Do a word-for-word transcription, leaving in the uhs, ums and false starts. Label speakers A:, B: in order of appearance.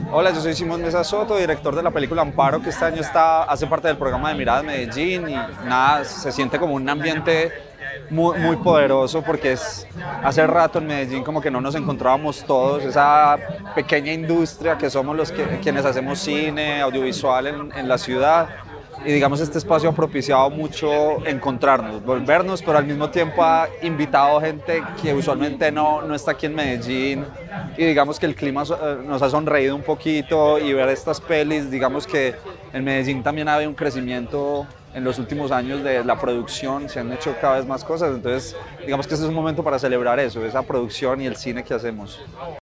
A: Hola, yo soy Simón Mesa Soto, director de la película Amparo, que este año está, hace parte del programa de Miradas Medellín y nada, se siente como un ambiente muy, muy poderoso porque es, hace rato en Medellín como que no nos encontrábamos todos, esa pequeña industria que somos los que, quienes hacemos cine, audiovisual en, en la ciudad. Y digamos, este espacio ha propiciado mucho encontrarnos, volvernos, pero al mismo tiempo ha invitado gente que usualmente no, no está aquí en Medellín. Y digamos que el clima eh, nos ha sonreído un poquito y ver estas pelis, digamos que en Medellín también ha habido un crecimiento en los últimos años de la producción, se han hecho cada vez más cosas, entonces digamos que este es un momento para celebrar eso, esa producción y el cine que hacemos.